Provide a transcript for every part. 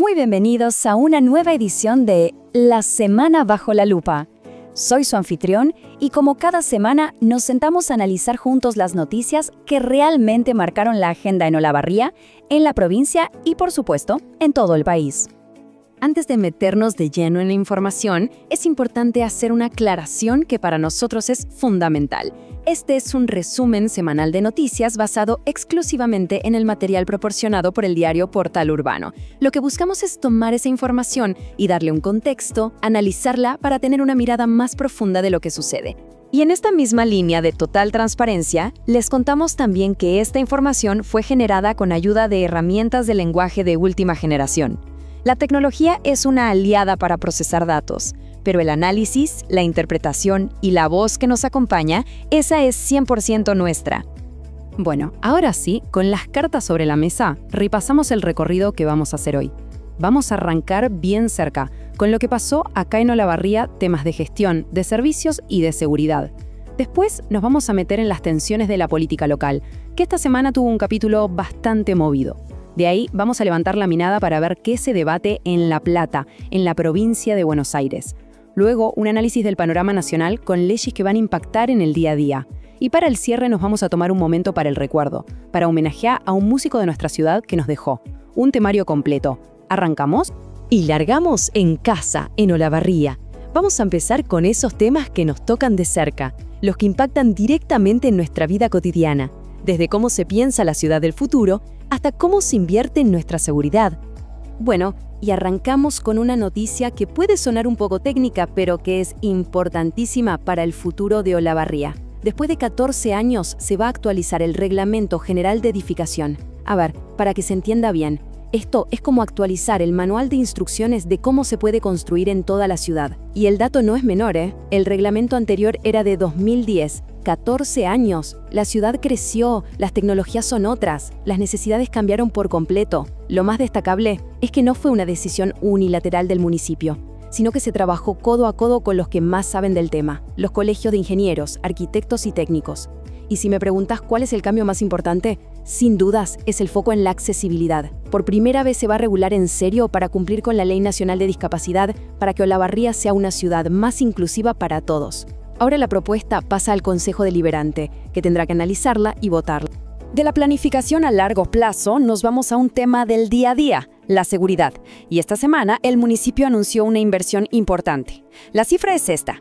Muy bienvenidos a una nueva edición de La Semana Bajo la Lupa. Soy su anfitrión y como cada semana nos sentamos a analizar juntos las noticias que realmente marcaron la agenda en Olavarría, en la provincia y, por supuesto, en todo el país. Antes de meternos de lleno en la información, es importante hacer una aclaración que para nosotros es fundamental. Este es un resumen semanal de noticias basado exclusivamente en el material proporcionado por el diario Portal Urbano. Lo que buscamos es tomar esa información y darle un contexto, analizarla para tener una mirada más profunda de lo que sucede. Y en esta misma línea de total transparencia, les contamos también que esta información fue generada con ayuda de herramientas de lenguaje de última generación. La tecnología es una aliada para procesar datos, pero el análisis, la interpretación y la voz que nos acompaña, esa es 100% nuestra. Bueno, ahora sí, con las cartas sobre la mesa, repasamos el recorrido que vamos a hacer hoy. Vamos a arrancar bien cerca, con lo que pasó acá en Olavarría, temas de gestión, de servicios y de seguridad. Después nos vamos a meter en las tensiones de la política local, que esta semana tuvo un capítulo bastante movido. De ahí vamos a levantar la mirada para ver qué se debate en La Plata, en la provincia de Buenos Aires. Luego, un análisis del panorama nacional con leyes que van a impactar en el día a día. Y para el cierre nos vamos a tomar un momento para el recuerdo, para homenajear a un músico de nuestra ciudad que nos dejó. Un temario completo. ¿Arrancamos? Y largamos en casa, en Olavarría. Vamos a empezar con esos temas que nos tocan de cerca, los que impactan directamente en nuestra vida cotidiana, desde cómo se piensa la ciudad del futuro hasta cómo se invierte en nuestra seguridad. Bueno, y arrancamos con una noticia que puede sonar un poco técnica, pero que es importantísima para el futuro de Olavarría. Después de 14 años se va a actualizar el Reglamento General de Edificación. A ver, para que se entienda bien, esto es como actualizar el manual de instrucciones de cómo se puede construir en toda la ciudad. Y el dato no es menor, ¿eh? El reglamento anterior era de 2010. 14 años. La ciudad creció, las tecnologías son otras, las necesidades cambiaron por completo. Lo más destacable es que no fue una decisión unilateral del municipio, sino que se trabajó codo a codo con los que más saben del tema, los colegios de ingenieros, arquitectos y técnicos. Y si me preguntas cuál es el cambio más importante, sin dudas es el foco en la accesibilidad. Por primera vez se va a regular en serio para cumplir con la Ley Nacional de Discapacidad para que Olavarría sea una ciudad más inclusiva para todos. Ahora la propuesta pasa al Consejo Deliberante, que tendrá que analizarla y votarla. De la planificación a largo plazo nos vamos a un tema del día a día, la seguridad. Y esta semana el municipio anunció una inversión importante. La cifra es esta,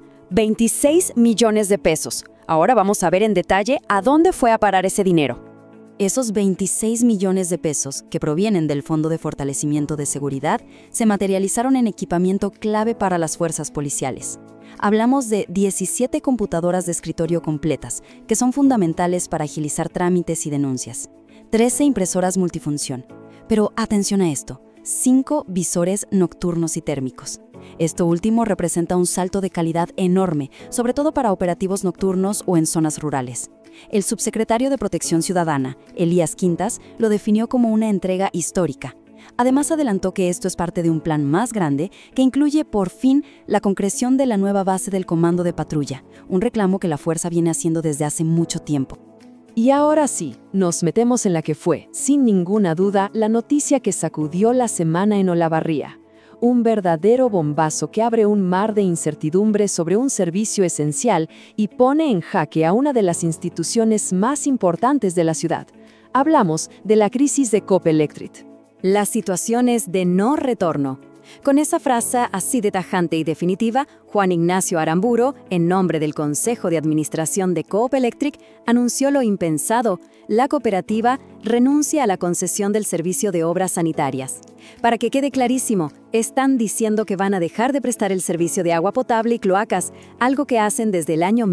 26 millones de pesos. Ahora vamos a ver en detalle a dónde fue a parar ese dinero. Esos 26 millones de pesos que provienen del Fondo de Fortalecimiento de Seguridad se materializaron en equipamiento clave para las fuerzas policiales. Hablamos de 17 computadoras de escritorio completas, que son fundamentales para agilizar trámites y denuncias. 13 impresoras multifunción. Pero atención a esto, 5 visores nocturnos y térmicos. Esto último representa un salto de calidad enorme, sobre todo para operativos nocturnos o en zonas rurales. El subsecretario de Protección Ciudadana, Elías Quintas, lo definió como una entrega histórica. Además, adelantó que esto es parte de un plan más grande que incluye, por fin, la concreción de la nueva base del Comando de Patrulla, un reclamo que la Fuerza viene haciendo desde hace mucho tiempo. Y ahora sí, nos metemos en la que fue, sin ninguna duda, la noticia que sacudió la semana en Olavarría. Un verdadero bombazo que abre un mar de incertidumbre sobre un servicio esencial y pone en jaque a una de las instituciones más importantes de la ciudad. Hablamos de la crisis de Coop Electric. Las situaciones de no retorno. Con esa frase así de tajante y definitiva, Juan Ignacio Aramburo, en nombre del Consejo de Administración de Coop Electric, anunció lo impensado: la cooperativa renuncia a la concesión del servicio de obras sanitarias. Para que quede clarísimo, están diciendo que van a dejar de prestar el servicio de agua potable y cloacas, algo que hacen desde el año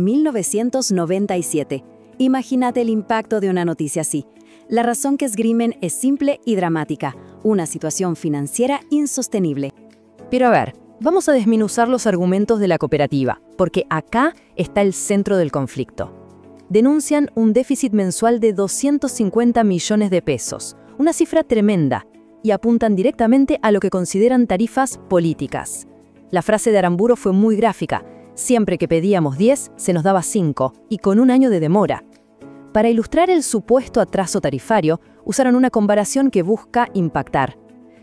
1997. Imagínate el impacto de una noticia así. La razón que esgrimen es simple y dramática: una situación financiera insostenible. Pero a ver, vamos a desmenuzar los argumentos de la cooperativa, porque acá está el centro del conflicto. Denuncian un déficit mensual de 250 millones de pesos, una cifra tremenda, y apuntan directamente a lo que consideran tarifas políticas. La frase de Aramburo fue muy gráfica: siempre que pedíamos 10, se nos daba 5, y con un año de demora. Para ilustrar el supuesto atraso tarifario, usaron una comparación que busca impactar.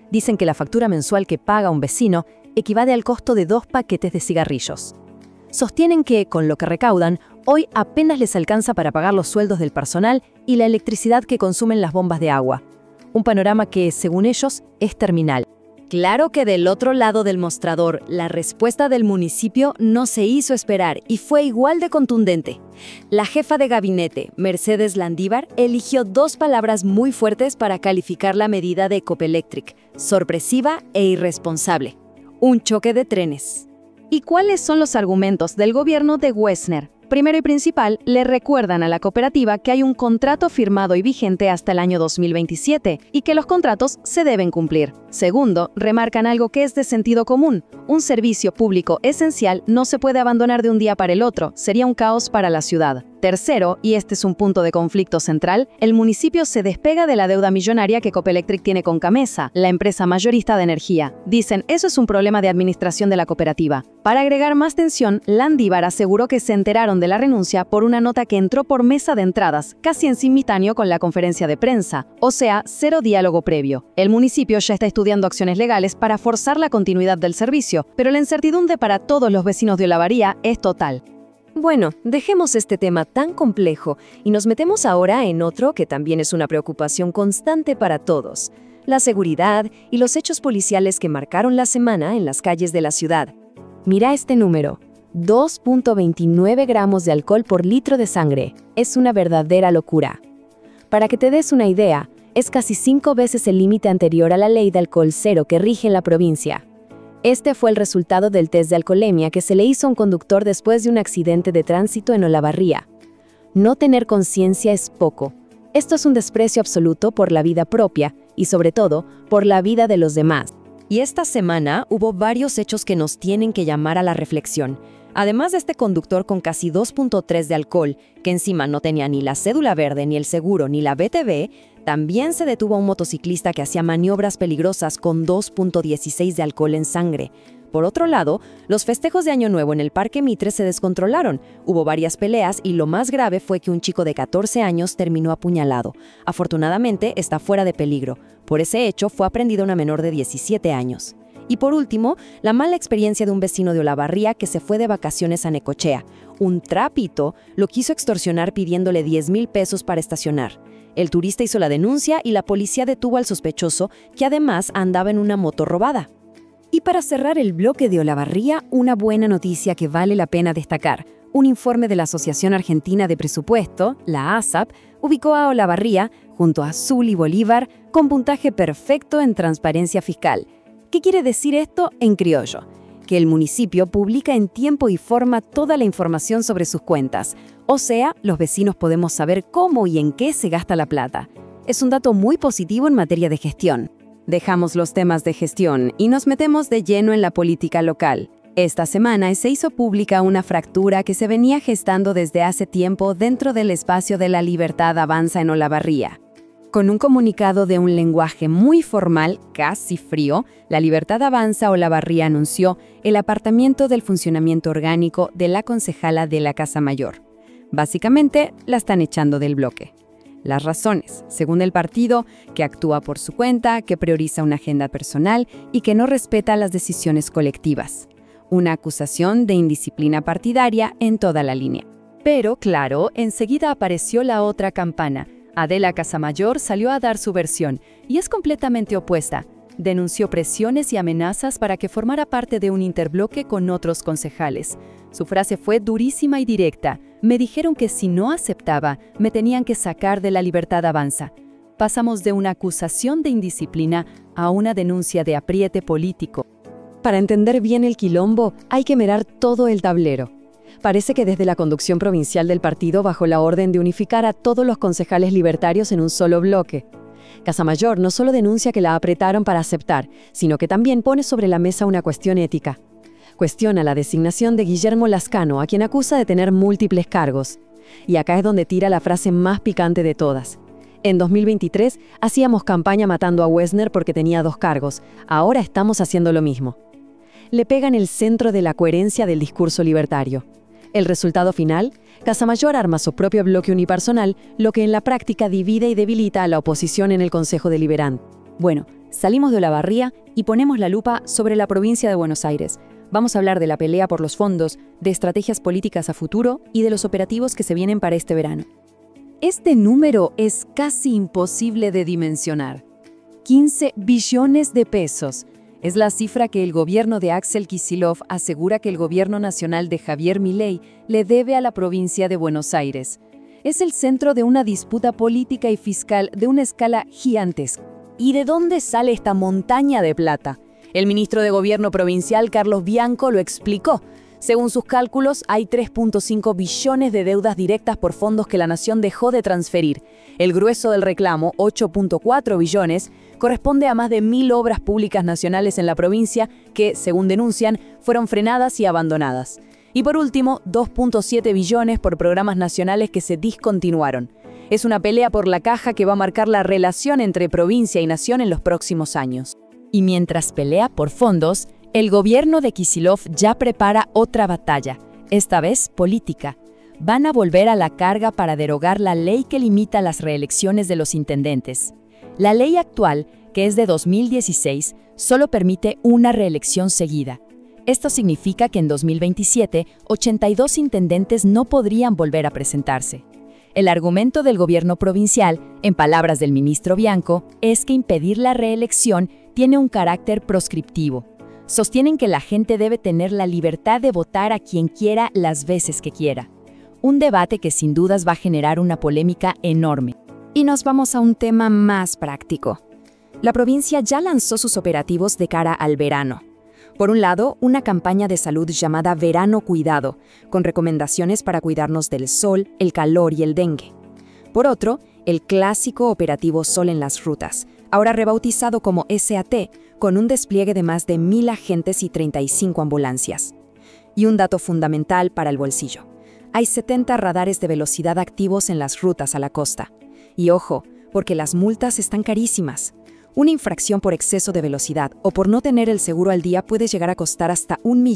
Dicen que la factura mensual que paga un vecino equivale al costo de 2 paquetes de cigarrillos. Sostienen que, con lo que recaudan, hoy apenas les alcanza para pagar los sueldos del personal y la electricidad que consumen las bombas de agua. Un panorama que, según ellos, es terminal. Claro que del otro lado del mostrador, la respuesta del municipio no se hizo esperar y fue igual de contundente. La jefa de gabinete, Mercedes Landívar, eligió 2 palabras muy fuertes para calificar la medida de Copelectric: sorpresiva e irresponsable. Un choque de trenes. ¿Y cuáles son los argumentos del gobierno de Wessner? Primero y principal, le recuerdan a la cooperativa que hay un contrato firmado y vigente hasta el año 2027 y que los contratos se deben cumplir. Segundo, remarcan algo que es de sentido común: un servicio público esencial no se puede abandonar de un día para el otro, sería un caos para la ciudad. Tercero, y este es un punto de conflicto central, el municipio se despega de la deuda millonaria que Copelectric tiene con Camesa, la empresa mayorista de energía. Dicen, eso es un problema de administración de la cooperativa. Para agregar más tensión, Landívar aseguró que se enteraron de la renuncia por una nota que entró por mesa de entradas, casi en simultáneo con la conferencia de prensa, o sea, 0 diálogo previo. El municipio ya está estudiando acciones legales para forzar la continuidad del servicio, pero la incertidumbre para todos los vecinos de Olavarría es total. Bueno, dejemos este tema tan complejo y nos metemos ahora en otro que también es una preocupación constante para todos: la seguridad y los hechos policiales que marcaron la semana en las calles de la ciudad. Mira este número: 2.29 gramos de alcohol por litro de sangre. Es una verdadera locura. Para que te des una idea, es casi 5 veces el límite anterior a la ley de alcohol cero que rige en la provincia. Este fue el resultado del test de alcoholemia que se le hizo a un conductor después de un accidente de tránsito en Olavarría. No tener conciencia es poco. Esto es un desprecio absoluto por la vida propia y, sobre todo, por la vida de los demás. Y esta semana hubo varios hechos que nos tienen que llamar a la reflexión. Además de este conductor con casi 2.3 de alcohol, que encima no tenía ni la cédula verde, ni el seguro, ni la BTV, también se detuvo a un motociclista que hacía maniobras peligrosas con 2.16 de alcohol en sangre. Por otro lado, los festejos de Año Nuevo en el Parque Mitre se descontrolaron. Hubo varias peleas y lo más grave fue que un chico de 14 años terminó apuñalado. Afortunadamente, está fuera de peligro. Por ese hecho, fue aprendida una menor de 17 años. Y por último, la mala experiencia de un vecino de Olavarría que se fue de vacaciones a Necochea. Un trapito lo quiso extorsionar pidiéndole 10,000 pesos para estacionar. El turista hizo la denuncia y la policía detuvo al sospechoso, que además andaba en una moto robada. Y para cerrar el bloque de Olavarría, una buena noticia que vale la pena destacar. Un informe de la Asociación Argentina de Presupuesto, la ASAP, ubicó a Olavarría, junto a Azul y Bolívar, con puntaje perfecto en transparencia fiscal. ¿Qué quiere decir esto en criollo? Que el municipio publica en tiempo y forma toda la información sobre sus cuentas. O sea, los vecinos podemos saber cómo y en qué se gasta la plata. Es un dato muy positivo en materia de gestión. Dejamos los temas de gestión y nos metemos de lleno en la política local. Esta semana se hizo pública una fractura que se venía gestando desde hace tiempo dentro del espacio de La Libertad Avanza en Olavarría. Con un comunicado de un lenguaje muy formal, casi frío, La Libertad Avanza Olavarría anunció el apartamiento del funcionamiento orgánico de la concejala de la Casa Mayor. Básicamente, la están echando del bloque. Las razones, según el partido, que actúa por su cuenta, que prioriza una agenda personal y que no respeta las decisiones colectivas. Una acusación de indisciplina partidaria en toda la línea. Pero, claro, enseguida apareció la otra campana. Adela Casamayor salió a dar su versión, y es completamente opuesta. Denunció presiones y amenazas para que formara parte de un interbloque con otros concejales. Su frase fue durísima y directa. Me dijeron que si no aceptaba, me tenían que sacar de La Libertad Avanza. Pasamos de una acusación de indisciplina a una denuncia de apriete político. Para entender bien el quilombo, hay que mirar todo el tablero. Parece que desde la conducción provincial del partido bajó la orden de unificar a todos los concejales libertarios en un solo bloque. Casamayor no solo denuncia que la apretaron para aceptar, sino que también pone sobre la mesa una cuestión ética. Cuestiona la designación de Guillermo Lascano, a quien acusa de tener múltiples cargos. Y acá es donde tira la frase más picante de todas. En 2023 hacíamos campaña matando a Wessner porque tenía 2 cargos. Ahora estamos haciendo lo mismo. Le pega en el centro de la coherencia del discurso libertario. El resultado final, Casamayor arma su propio bloque unipersonal, lo que en la práctica divide y debilita a la oposición en el Consejo Deliberante. Bueno, Salimos de Olavarría y ponemos la lupa sobre la provincia de Buenos Aires. Vamos a hablar de la pelea por los fondos, de estrategias políticas a futuro y de los operativos que se vienen para este verano. Este número es casi imposible de dimensionar. 15 billones de pesos. Es la cifra que el gobierno de Axel Kicillof asegura que el gobierno nacional de Javier Milei le debe a la provincia de Buenos Aires. Es el centro de una disputa política y fiscal de una escala gigantesca. ¿Y de dónde sale esta montaña de plata? El ministro de Gobierno provincial, Carlos Bianco, lo explicó. Según sus cálculos, hay 3.5 billones de deudas directas por fondos que la nación dejó de transferir. El grueso del reclamo, 8.4 billones, corresponde a más de 1.000 obras públicas nacionales en la provincia que, según denuncian, fueron frenadas y abandonadas. Y por último, 2.7 billones por programas nacionales que se discontinuaron. Es una pelea por la caja que va a marcar la relación entre provincia y nación en los próximos años. Y mientras pelea por fondos, el gobierno de Kicillof ya prepara otra batalla, esta vez política. Van a volver a la carga para derogar la ley que limita las reelecciones de los intendentes. La ley actual, que es de 2016, solo permite una reelección seguida. Esto significa que en 2027, 82 intendentes no podrían volver a presentarse. El argumento del gobierno provincial, en palabras del ministro Bianco, es que impedir la reelección tiene un carácter proscriptivo. Sostienen que la gente debe tener la libertad de votar a quien quiera las veces que quiera. Un debate que sin dudas va a generar una polémica enorme. Y nos vamos a un tema más práctico. La provincia ya lanzó sus operativos de cara al verano. Por un lado, una campaña de salud llamada Verano Cuidado, con recomendaciones para cuidarnos del sol, el calor y el dengue. Por otro, el clásico operativo Sol en las Rutas, ahora rebautizado como SAT, con un despliegue de más de 1.000 agentes y 35 ambulancias. Y un dato fundamental para el bolsillo. Hay 70 radares de velocidad activos en las rutas a la costa. Y ojo, porque las multas están carísimas. Una infracción por exceso de velocidad o por no tener el seguro al día puede llegar a costar hasta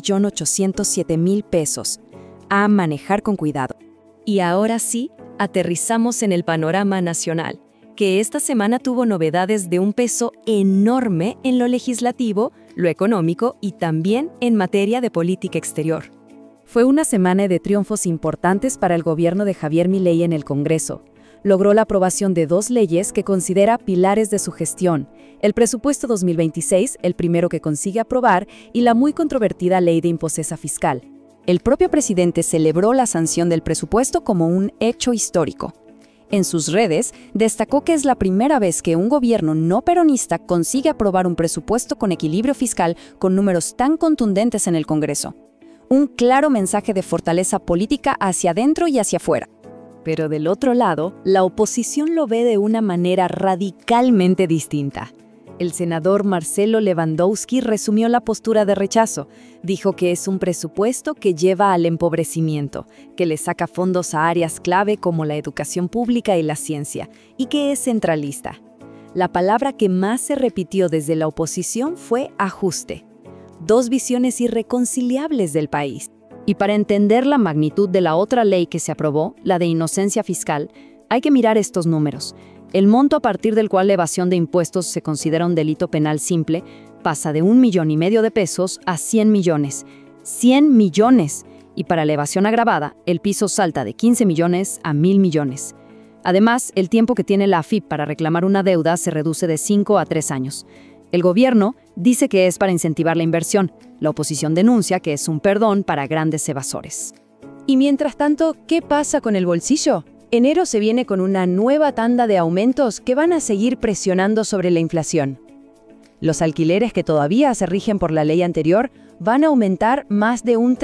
1.807.000 pesos. A manejar con cuidado. Y ahora sí, aterrizamos en el panorama nacional, que esta semana tuvo novedades de un peso enorme en lo legislativo, lo económico y también en materia de política exterior. Fue una semana de triunfos importantes para el gobierno de Javier Milei en el Congreso. Logró la aprobación de 2 leyes que considera pilares de su gestión, el presupuesto 2026, el primero que consigue aprobar, y la muy controvertida ley de imposesa fiscal. El propio presidente celebró la sanción del presupuesto como un hecho histórico. En sus redes, destacó que es la primera vez que un gobierno no peronista consigue aprobar un presupuesto con equilibrio fiscal con números tan contundentes en el Congreso. Un claro mensaje de fortaleza política hacia adentro y hacia afuera. Pero del otro lado, la oposición lo ve de una manera radicalmente distinta. El senador Marcelo Lewandowski resumió la postura de rechazo. Dijo que es un presupuesto que lleva al empobrecimiento, que le saca fondos a áreas clave como la educación pública y la ciencia, y que es centralista. La palabra que más se repitió desde la oposición fue ajuste. 2 visiones irreconciliables del país. Y para entender la magnitud de la otra ley que se aprobó, la de inocencia fiscal, hay que mirar estos números. El monto a partir del cual la evasión de impuestos se considera un delito penal simple pasa de 1,5 millones de pesos a 100 millones. ¡100 millones! Y para la evasión agravada, el piso salta de 15 millones a 1.000 millones. Además, el tiempo que tiene la AFIP para reclamar una deuda se reduce de 5 a 3 años. El gobierno dice que es para incentivar la inversión. La oposición denuncia que es un perdón para grandes evasores. Y mientras tanto, ¿qué pasa con el bolsillo? Enero se viene con una nueva tanda de aumentos que van a seguir presionando sobre la inflación. Los alquileres que todavía se rigen por la ley anterior van a aumentar más de un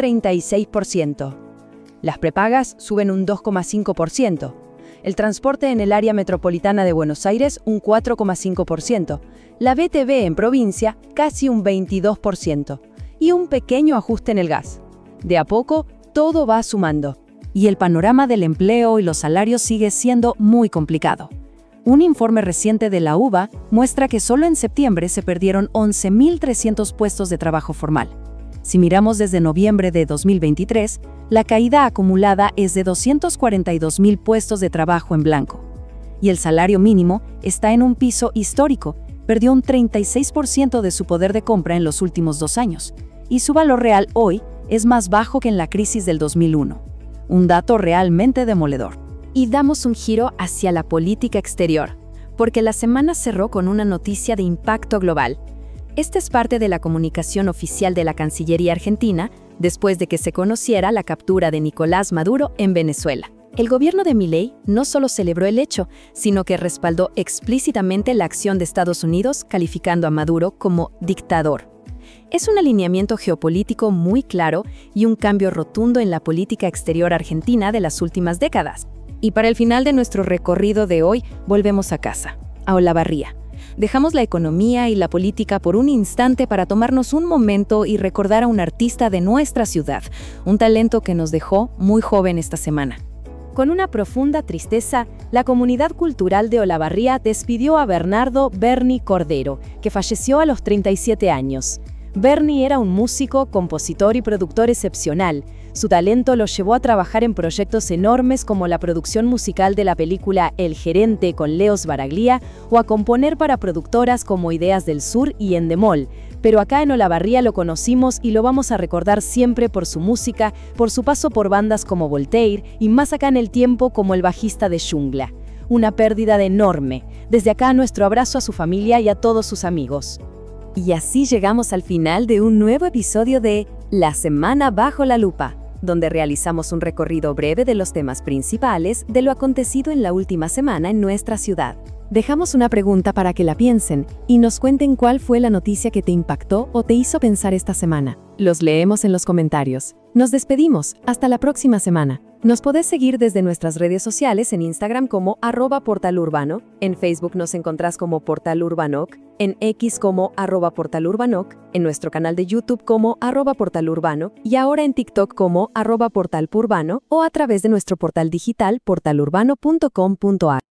36%. Las prepagas suben un 2,5%. El transporte en el área metropolitana de Buenos Aires un 4,5%. La BTV en provincia casi un 22%. Y un pequeño ajuste en el gas. De a poco, todo va sumando. Y el panorama del empleo y los salarios sigue siendo muy complicado. Un informe reciente de la UBA muestra que solo en septiembre se perdieron 11.300 puestos de trabajo formal. Si miramos desde noviembre de 2023, la caída acumulada es de 242.000 puestos de trabajo en blanco. Y el salario mínimo está en un piso histórico, perdió un 36% de su poder de compra en los últimos 2 años, y su valor real hoy es más bajo que en la crisis del 2001. Un dato realmente demoledor. Y damos un giro hacia la política exterior, porque la semana cerró con una noticia de impacto global. Esta es parte de la comunicación oficial de la Cancillería argentina, después de que se conociera la captura de Nicolás Maduro en Venezuela. El gobierno de Milei no solo celebró el hecho, sino que respaldó explícitamente la acción de Estados Unidos, calificando a Maduro como dictador. Es un alineamiento geopolítico muy claro y un cambio rotundo en la política exterior argentina de las últimas décadas. Y para el final de nuestro recorrido de hoy, volvemos a casa, a Olavarría. Dejamos la economía y la política por un instante para tomarnos un momento y recordar a un artista de nuestra ciudad, un talento que nos dejó muy joven esta semana. Con una profunda tristeza, la comunidad cultural de Olavarría despidió a Bernardo Berni Cordero, que falleció a los 37 años. Berni era un músico, compositor y productor excepcional. Su talento lo llevó a trabajar en proyectos enormes como la producción musical de la película El Gerente con Leo Sbaraglia o a componer para productoras como Ideas del Sur y Endemol. Pero acá en Olavarría lo conocimos y lo vamos a recordar siempre por su música, por su paso por bandas como Voltaire y más acá en el tiempo como el bajista de Jungla. Una pérdida enorme. Desde acá nuestro abrazo a su familia y a todos sus amigos. Y así llegamos al final de un nuevo episodio de La Semana Bajo la Lupa, donde realizamos un recorrido breve de los temas principales de lo acontecido en la última semana en nuestra ciudad. Dejamos una pregunta para que la piensen y nos cuenten cuál fue la noticia que te impactó o te hizo pensar esta semana. Los leemos en los comentarios. Nos despedimos. Hasta la próxima semana. Nos podés seguir desde nuestras redes sociales en Instagram como @portalurbano, en Facebook nos encontrás como Portal Urbanoc, en X como @portalurbanoc, en nuestro canal de YouTube como @portalurbano y ahora en TikTok como @portalpurbano o a través de nuestro portal digital portalurbano.com.ar.